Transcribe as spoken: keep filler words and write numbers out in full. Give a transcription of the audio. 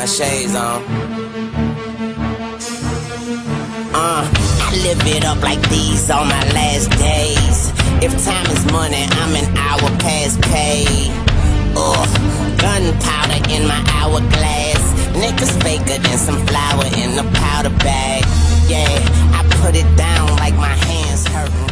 my shades on. Uh, I live it up like these on my last days. If time is money, I'm an hour past paid. Ugh, gunpowder in my hourglass. Niggas faker than some flour in a powder bag. Yeah, I put it down like my hands hurtin'.